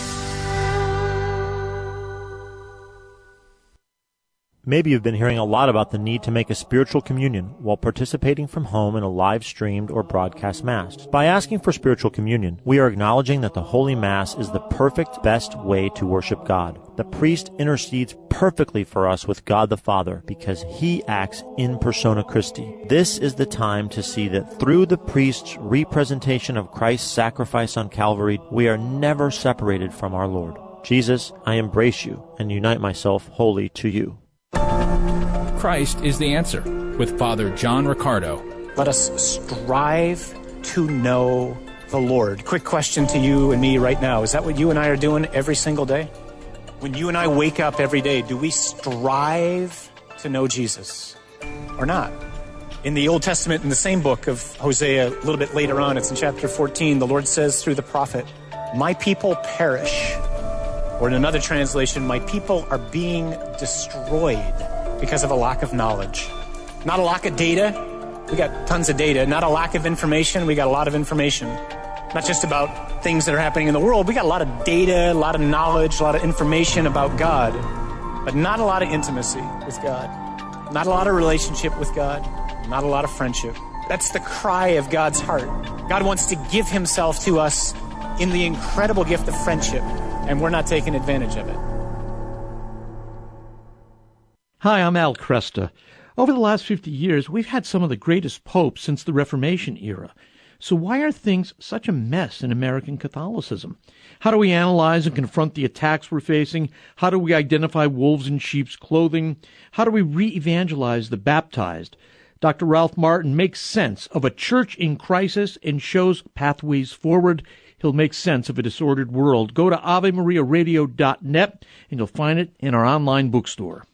Maybe you've been hearing a lot about the need to make a spiritual communion while participating from home in a live-streamed or broadcast Mass. By asking for spiritual communion, we are acknowledging that the Holy Mass is the perfect, best way to worship God. The priest intercedes perfectly for us with God the Father because he acts in persona Christi. This is the time to see that through the priest's representation of Christ's sacrifice on Calvary, we are never separated from our Lord. Jesus, I embrace you and unite myself wholly to you. Christ is the answer with Father John Riccardo. Let us strive to know the Lord. Quick question to you and me right now. Is that what you and I are doing every single day? When you and I wake up every day, do we strive to know Jesus or not? In the Old Testament, in the same book of Hosea, a little bit later on, it's in chapter fourteen, the Lord says through the prophet, "My people perish." Or in another translation, my people are being destroyed because of a lack of knowledge. Not a lack of data. We got tons of data. Not a lack of information. We got a lot of information. Not just about things that are happening in the world. We got a lot of data, a lot of knowledge, a lot of information about God, but not a lot of intimacy with God. Not a lot of relationship with God. Not a lot of friendship. That's the cry of God's heart. God wants to give himself to us in the incredible gift of friendship, and we're not taking advantage of it. Hi, I'm Al Cresta. Over the last fifty years, we've had some of the greatest popes since the Reformation era. So why are things such a mess in American Catholicism? How do we analyze and confront the attacks we're facing? How do we identify wolves in sheep's clothing? How do we re-evangelize the baptized? Doctor Ralph Martin makes sense of a church in crisis and shows pathways forward. He'll make sense of a disordered world. Go to Ave Maria Radio dot net and you'll find it in our online bookstore.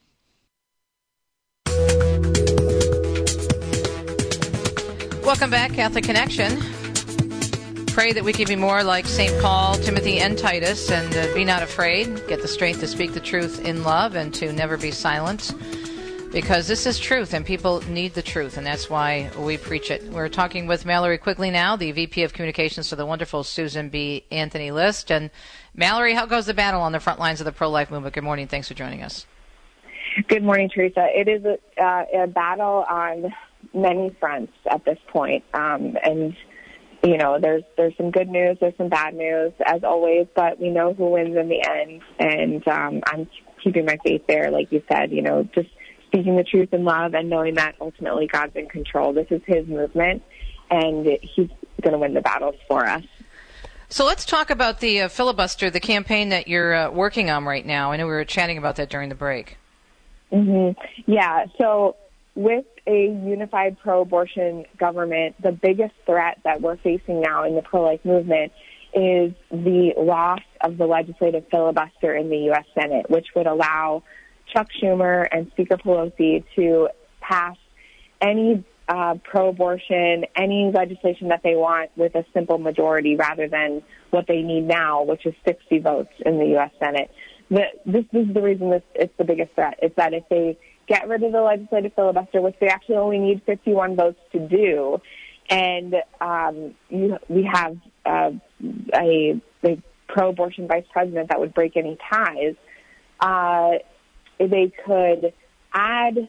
Welcome back, Catholic Connection. Pray that we can be more like Saint Paul, Timothy, and Titus, and uh, be not afraid. Get the strength to speak the truth in love and to never be silent. because this is truth and people need the truth, and that's why we preach it. We're talking with Mallory Quigley now, the V P of Communications to the wonderful Susan B. Anthony List. And Mallory, how goes the battle on the front lines of the pro-life movement? Good morning. Thanks for joining us. Good morning, Teresa. It is a, uh, a battle on many fronts at this point. Um, and, you know, there's there's some good news, there's some bad news, as always, but we know who wins in the end. And um, I'm keeping my faith there, like you said, you know, just speaking the truth in love and knowing that ultimately God's in control. This is his movement, and he's going to win the battles for us. So let's talk about the uh, filibuster, the campaign that you're uh, working on right now. I know we were chatting about that during the break. Mm-hmm. Yeah, so with a unified pro-abortion government, the biggest threat that we're facing now in the pro-life movement is the loss of the legislative filibuster in the U S Senate, which would allow Chuck Schumer and Speaker Pelosi to pass any uh, pro-abortion, any legislation that they want with a simple majority rather than what they need now, which is sixty votes in the U S Senate. The, this, this is the reason this, it's the biggest threat. It's that if they get rid of the legislative filibuster, which they actually only need fifty-one votes to do, and um, you, we have uh, a, a pro-abortion vice president that would break any ties, uh, they could add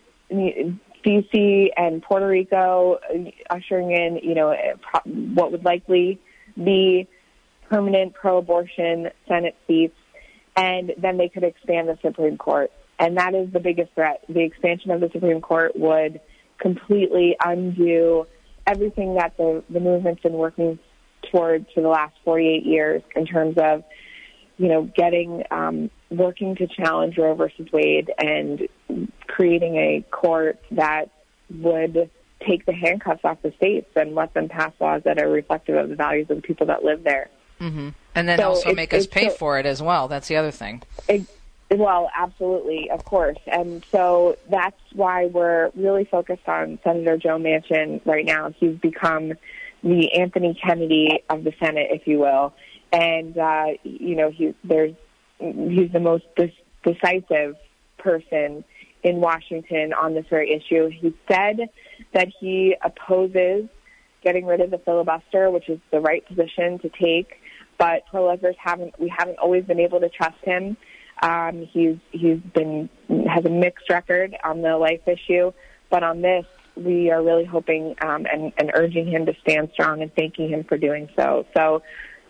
D C and Puerto Rico, ushering in, you know, what would likely be permanent pro-abortion Senate seats, and then they could expand the Supreme Court. And that is the biggest threat. The expansion of the Supreme Court would completely undo everything that the, the movement's been working towards for the last forty-eight years in terms of, you know, getting, um, working to challenge Roe versus Wade and creating a court that would take the handcuffs off the states and let them pass laws that are reflective of the values of the people that live there. Mm-hmm. And then so also it, make us pay so, for it as well. That's the other thing. It, well, absolutely, of course. And so that's why we're really focused on Senator Joe Manchin right now. He's become the Anthony Kennedy of the Senate, if you will. And, uh, you know, he, there's, he's the most dis- decisive person in Washington on this very issue. He said that he opposes getting rid of the filibuster, which is the right position to take, but pro-lifers haven't, we haven't always been able to trust him. Um, he's, he's been, has a mixed record on the life issue, but on this, we are really hoping um, and, and urging him to stand strong and thanking him for doing so. So,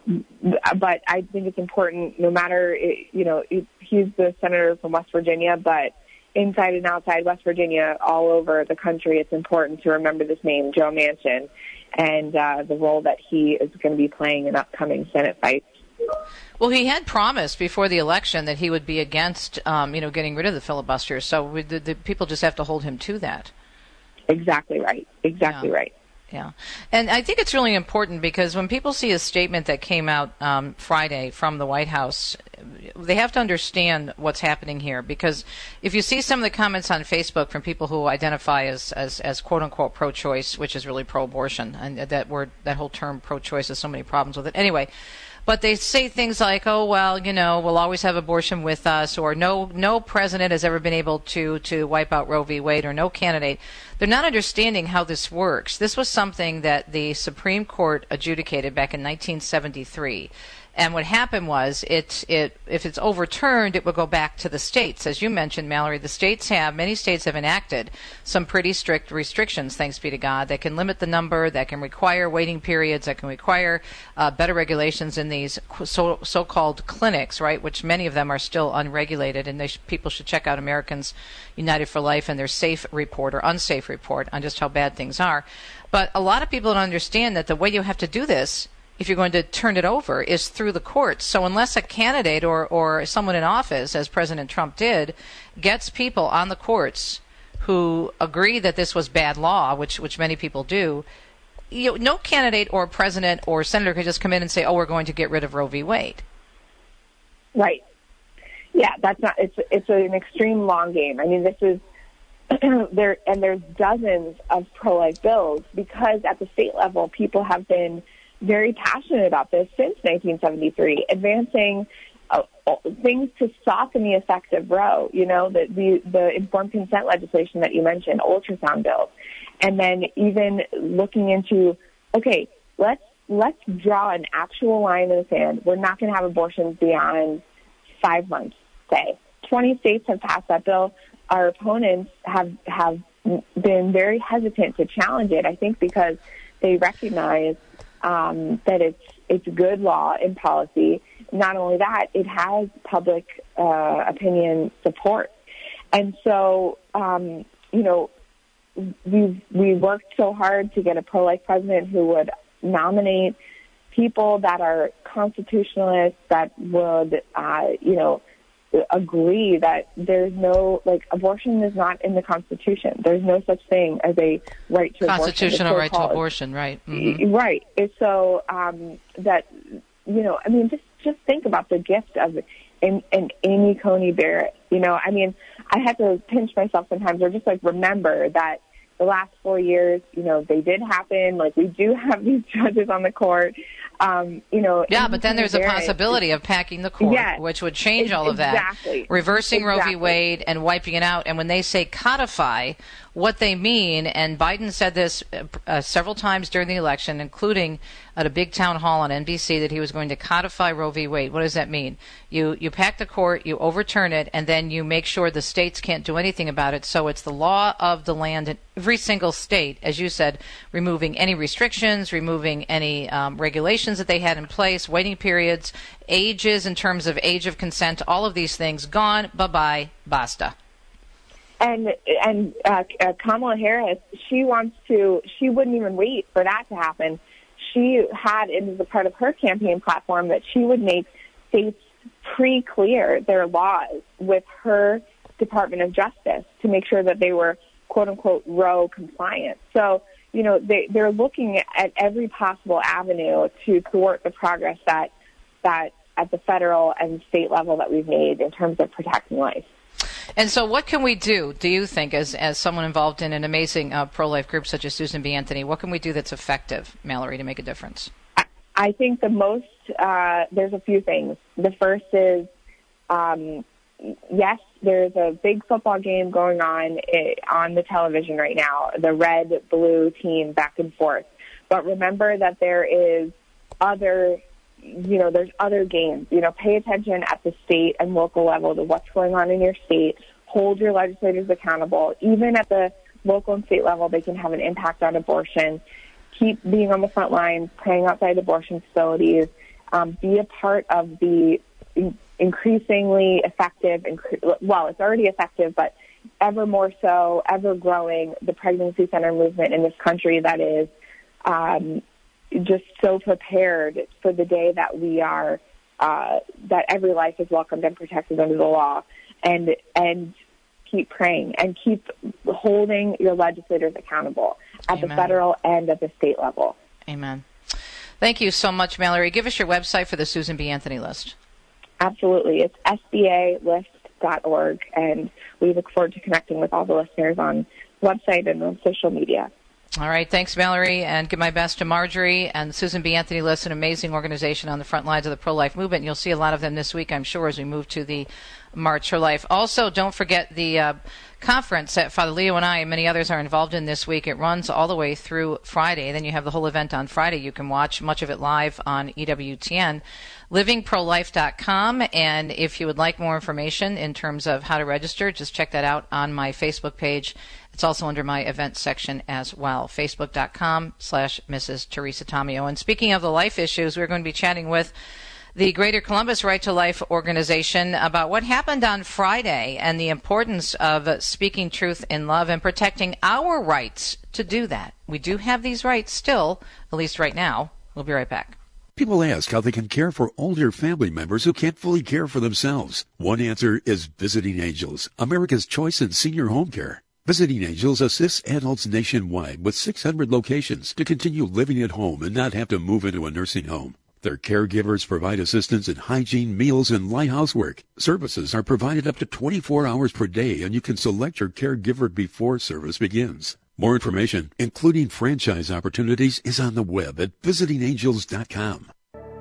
but I think it's important, no matter, you know, he's the senator from West Virginia, but inside and outside West Virginia, all over the country, it's important to remember this name, Joe Manchin, and uh, the role that he is going to be playing in upcoming Senate fights. Well, he had promised before the election that he would be against, um, you know, getting rid of the filibuster. So we, the, the people just have to hold him to that. Exactly right. Exactly yeah. right. Yeah. And I think it's really important because when people see a statement that came out um, Friday from the White House, they have to understand what's happening here. Because if you see some of the comments on Facebook from people who identify as, as, as quote-unquote pro-choice, which is really pro-abortion, and that word, that whole term pro-choice has so many problems with it. Anyway, but they say things like, oh, well, you know, we'll always have abortion with us, or no no president has ever been able to, to wipe out Roe v. Wade, or no candidate. They're not understanding how this works. This was something that the Supreme Court adjudicated back in nineteen seventy-three. And what happened was, it, it, if it's overturned, it will go back to the states. As you mentioned, Mallory, the states have, many states have enacted some pretty strict restrictions, thanks be to God, that can limit the number, that can require waiting periods, that can require uh, better regulations in these so, so-called clinics, right, which many of them are still unregulated, and they sh- people should check out Americans United for Life and their SAFE report or unsafe report on just how bad things are. But a lot of people don't understand that the way you have to do this, if you're going to turn it over, is through the courts. So unless a candidate or, or someone in office, as President Trump did, gets people on the courts who agree that this was bad law, which which many people do, you know, no candidate or president or senator can just come in and say, oh, we're going to get rid of Roe v. Wade. Right. Yeah, that's not, it's, it's an extreme long game. I mean, this is, there, and there's dozens of pro-life bills because at the state level, people have been very passionate about this since nineteen seventy-three, advancing uh, things to soften the effects of Roe, you know, the, the, the informed consent legislation that you mentioned, ultrasound bills, and then even looking into, okay, let's let's draw an actual line in the sand. We're not going to have abortions beyond five months, say. twenty states have passed that bill. Our opponents have, have been very hesitant to challenge it, I think because they recognize um, that it's it's good law and policy. Not only that, it has public uh, opinion support. And so, um, you know, we we worked so hard to get a pro-life president who would nominate people that are constitutionalists, that would, uh, you know, agree that there's no, like, abortion is not in the Constitution. There's no such thing as a right to constitutional abortion. Constitutional right to abortion, right. Mm-hmm. Right. It's so um, that, you know, I mean, just, just think about the gift of an, an Amy Coney Barrett. You know, I mean, I had to pinch myself sometimes or just, like, remember that the last four years, you know, they did happen. Like, we do have these judges on the court. Um, you know, yeah, but then there's a possibility of packing the court, yes, which would change all of that. Exactly. Reversing exactly. Roe v. Wade and wiping it out. And when they say codify, what they mean, and Biden said this uh, several times during the election, including at a big town hall on N B C, that he was going to codify Roe v. Wade. What does that mean? You you pack the court, you overturn it, and then you make sure the states can't do anything about it. So it's the law of the land in every single state, as you said, removing any restrictions, removing any um, regulations that they had in place, waiting periods, ages in terms of age of consent, all of these things gone, bye-bye, basta. And and uh, uh, Kamala Harris, she wants to, she wouldn't even wait for that to happen. She had it as a part of her campaign platform that she would make states pre-clear their laws with her Department of Justice to make sure that they were, quote-unquote, Roe compliant. So, you know, they, they're looking at every possible avenue to thwart the progress that that at the federal and state level that we've made in terms of protecting life. And so what can we do, do you think, as as someone involved in an amazing uh, pro-life group such as Susan B. Anthony, what can we do that's effective, Mallory, to make a difference? I, I think the most, uh, there's a few things. The first is, um, yes, there's a big football game going on uh, on the television right now, the red-blue team back and forth. But remember that there is other you know, there's other games. You know, pay attention at the state and local level to what's going on in your state. Hold your legislators accountable. Even at the local and state level, they can have an impact on abortion. Keep being on the front lines, praying outside abortion facilities. Um, be a part of the in- increasingly effective, inc- well, it's already effective, but ever more so, ever growing, the pregnancy center movement in this country that is um, just so prepared for the day that we are, uh, that every life is welcomed and protected under the law, and and keep praying and keep holding your legislators accountable at Amen. the federal and at the state level. Amen. Thank you so much, Mallory. Give us your website for the Susan B. Anthony list. Absolutely. It's S B A list dot org, and we look forward to connecting with all the listeners on the website and on social media. All right. Thanks, Mallory, and give my best to Marjorie and Susan B. Anthony List, an amazing organization on the front lines of the pro-life movement. And you'll see a lot of them this week, I'm sure, as we move to the March for Life. Also, don't forget the uh, conference that Father Leo and I and many others are involved in this week. It runs all the way through Friday. Then you have the whole event on Friday. You can watch much of it live on E W T N. living pro life dot com, and if you would like more information in terms of how to register, just check that out on my Facebook page. It's also under my events section as well, facebook dot com slash Missus Teresa Tomeo. And speaking of the life issues, we're going to be chatting with the Greater Columbus Right to Life organization about what happened on Friday and the importance of speaking truth in love and protecting our rights to do that. We do have these rights still, at least right now. We'll be right back. People ask how they can care for older family members who can't fully care for themselves. One answer is Visiting Angels, America's choice in senior home care. Visiting Angels assists adults nationwide with six hundred locations to continue living at home and not have to move into a nursing home. Their caregivers provide assistance in hygiene, meals, and light housework. Services are provided up to twenty-four hours per day, and you can select your caregiver before service begins. More information, including franchise opportunities, is on the web at visiting angels dot com.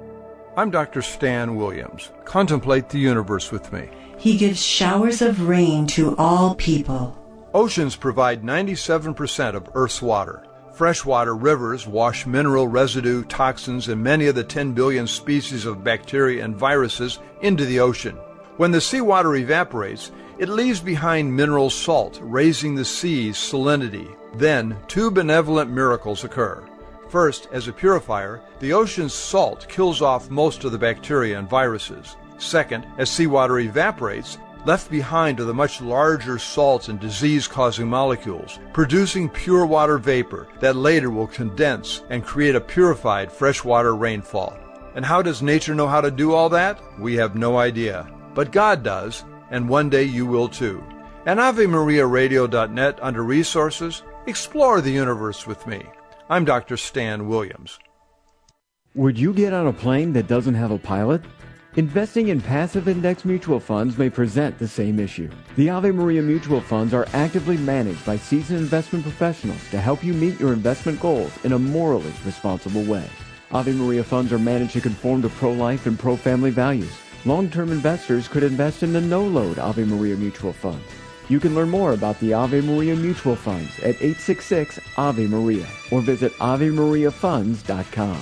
I'm Doctor Stan Williams. Contemplate the universe with me. He gives showers of rain to all people. Oceans provide ninety-seven percent of Earth's water. Freshwater rivers wash mineral residue, toxins, and many of the ten billion species of bacteria and viruses into the ocean. When the seawater evaporates, it leaves behind mineral salt, raising the sea's salinity. Then, two benevolent miracles occur. First, as a purifier, the ocean's salt kills off most of the bacteria and viruses. Second, as seawater evaporates, left behind are the much larger salts and disease-causing molecules, producing pure water vapor that later will condense and create a purified freshwater rainfall. And how does nature know how to do all that? We have no idea. But God does, and one day you will too. At Ave Maria Radio dot net under Resources, explore the universe with me. I'm Doctor Stan Williams. Would you get on a plane that doesn't have a pilot? Investing in passive index mutual funds may present the same issue. The Ave Maria mutual funds are actively managed by seasoned investment professionals to help you meet your investment goals in a morally responsible way. Ave Maria funds are managed to conform to pro-life and pro-family values. Long-term investors could invest in the no-load Ave Maria mutual funds. You can learn more about the Ave Maria mutual funds at eight six six Ave Maria or visit ave maria funds dot com.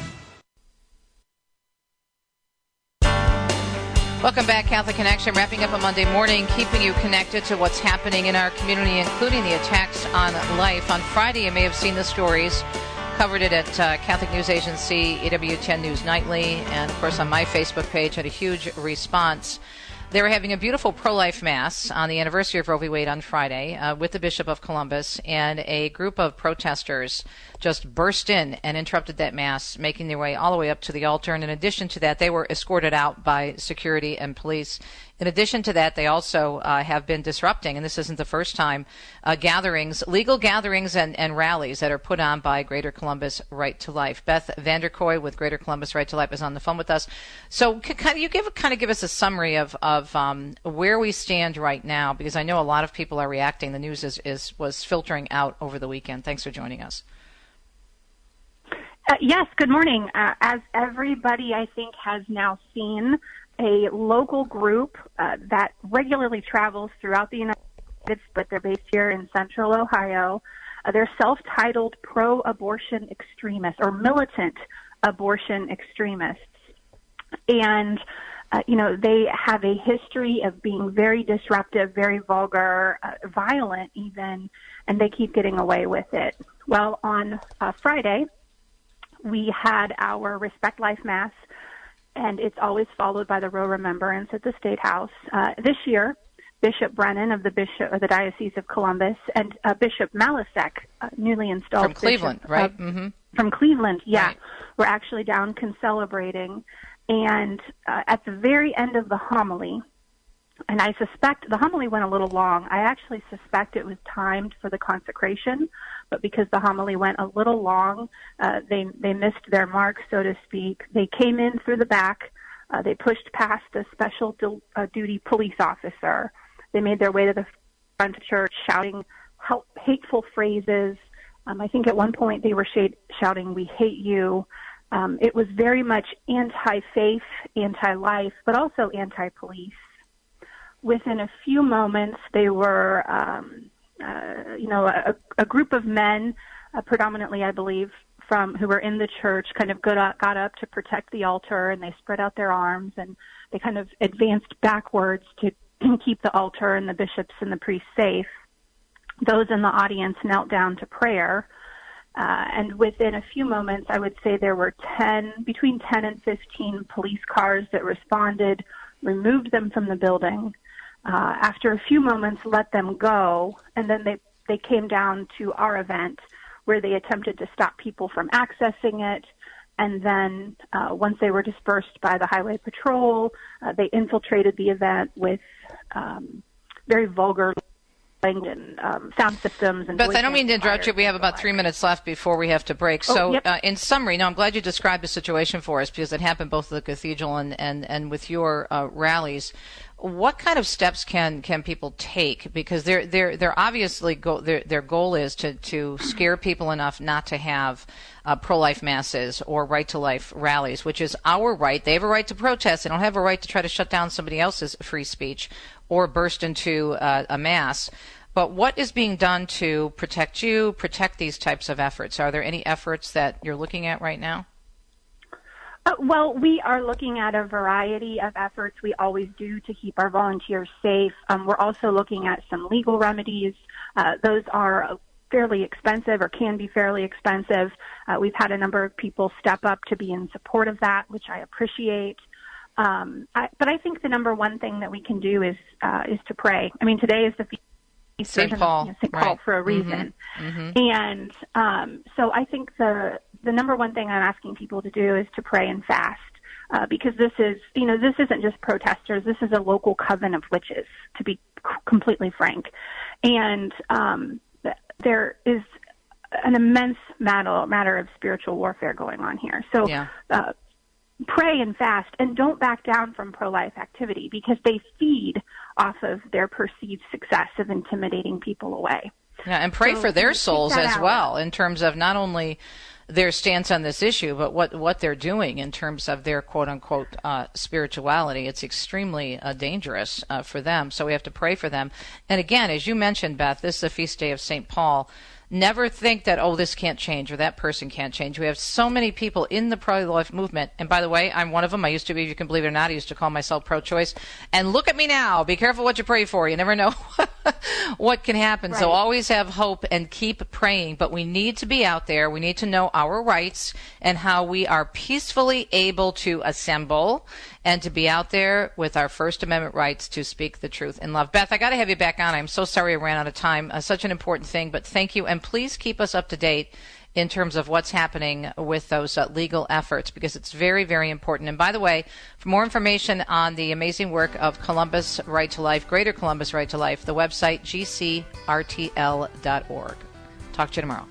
Welcome back, Catholic Connection. Wrapping up a Monday morning, keeping you connected to what's happening in our community, including the attacks on life. On Friday, you may have seen the stories. Covered it at uh, Catholic News Agency, A W ten News Nightly, and, of course, on my Facebook page, had a huge response. They were having a beautiful pro-life mass on the anniversary of Roe v. Wade on Friday uh, with the Bishop of Columbus, and a group of protesters just burst in and interrupted that mass, making their way all the way up to the altar. And in addition to that, they were escorted out by security and police. In addition to that, they also uh, have been disrupting, and this isn't the first time, uh, gatherings, legal gatherings and, and rallies that are put on by Greater Columbus Right to Life. Beth Vanderkoy with Greater Columbus Right to Life is on the phone with us. So can you give kind of give us a summary of, of um, where we stand right now? Because I know a lot of people are reacting. The news is, is was filtering out over the weekend. Thanks for joining us. Uh, yes, good morning. Uh, as everybody, I think, has now seen, a local group uh, that regularly travels throughout the United States, but they're based here in central Ohio. Uh, they're self-titled pro-abortion extremists or militant abortion extremists. And, uh, you know, they have a history of being very disruptive, very vulgar, uh, violent even, and they keep getting away with it. Well, on uh, Friday, we had our Respect Life Mass, and it's always followed by the Roe Remembrance at the State House. Uh, this year, Bishop Brennan of the Bishop of the Diocese of Columbus and uh, Bishop Malasek, uh, newly installed from Cleveland, bishop, right? Uh, mm-hmm. From Cleveland, yeah, right. We're actually down concelebrating, and uh, at the very end of the homily, and I suspect the homily went a little long. I actually suspect it was timed for the consecration, but because the homily went a little long, uh, they they missed their mark, so to speak. They came in through the back. Uh, they pushed past the special du- uh, duty police officer. They made their way to the front of the church, shouting help, hateful phrases. Um, I think at one point they were sh- shouting, "We hate you." Um, it was very much anti-faith, anti-life, but also anti-police. Within a few moments, they were, um, uh, you know, a, a group of men, uh, predominantly, I believe, from who were in the church, kind of got up, got up to protect the altar, and they spread out their arms, and they kind of advanced backwards to keep the altar and the bishops and the priests safe. Those in the audience knelt down to prayer, uh, and within a few moments, I would say there were ten, between ten and fifteen police cars that responded, removed them from the building. Uh, after a few moments, let them go, and then they, they came down to our event where they attempted to stop people from accessing it, and then uh, once they were dispersed by the highway patrol, uh, they infiltrated the event with um, very vulgar and um, sound systems. And Beth, I don't mean to interrupt you. We have about three minutes left before we have to break. Oh, so yep. uh, in summary, no, I'm glad you described the situation for us because it happened both at the cathedral and, and, and with your uh, rallies. what kind of steps can, can people take? Because they're they're they're obviously go, their their goal is to, to scare people enough not to have uh, pro-life masses or right-to-life rallies, which is our right. They have a right to protest. They don't have a right to try to shut down somebody else's free speech or burst into uh, a mass. But what is being done to protect you, protect these types of efforts? Are there any efforts that you're looking at right now? Uh, well, we are looking at a variety of efforts. We always do to keep our volunteers safe. Um, we're also looking at some legal remedies. Uh, those are fairly expensive or can be fairly expensive. Uh, we've had a number of people step up to be in support of that, which I appreciate. Um, I, but I think the number one thing that we can do is uh, is to pray. I mean, today is the feast Saint Paul, you know, Saint right. Paul for a reason, mm-hmm. and um, so I think the the number one thing I'm asking people to do is to pray and fast, uh, because this is, you know, this isn't just protesters. This is a local coven of witches, to be c- completely frank, and um, th- there is an immense matter matter of spiritual warfare going on here. So. Yeah. Uh, Pray and fast, and don't back down from pro-life activity, because they feed off of their perceived success of intimidating people away. Yeah, and pray so for their souls as out. well, in terms of not only their stance on this issue, but what, what they're doing in terms of their quote-unquote uh, spirituality. It's extremely uh, dangerous uh, for them, so we have to pray for them. And again, as you mentioned, Beth, this is the feast day of Saint Paul. Never think that, oh, this can't change or that person can't change. We have so many people in the pro-life movement. And by the way, I'm one of them. I used to be, if you can believe it or not, I used to call myself pro-choice. And look at me now. Be careful what you pray for. You never know what can happen. Right. So always have hope and keep praying. But we need to be out there. We need to know our rights and how we are peacefully able to assemble and to be out there with our First Amendment rights to speak the truth in love. Beth, I got to have you back on. I'm so sorry I ran out of time. Uh, such an important thing, but thank you. And please keep us up to date in terms of what's happening with those uh, legal efforts, because it's very, very important. And by the way, for more information on the amazing work of Columbus Right to Life, Greater Columbus Right to Life, the website g c r t l dot org. Talk to you tomorrow.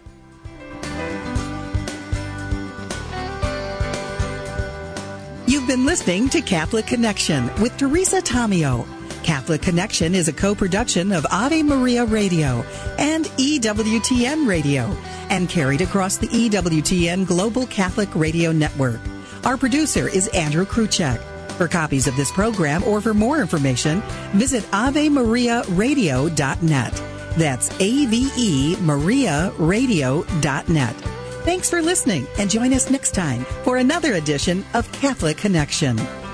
You've been listening to Catholic Connection with Teresa Tomeo. Catholic Connection is a co-production of Ave Maria Radio and E W T N Radio and carried across the E W T N Global Catholic Radio Network. Our producer is Andrew Kruchek. For copies of this program or for more information, visit ave maria radio dot net. That's A V E Maria Radio dot net. Thanks for listening, and join us next time for another edition of Catholic Connection.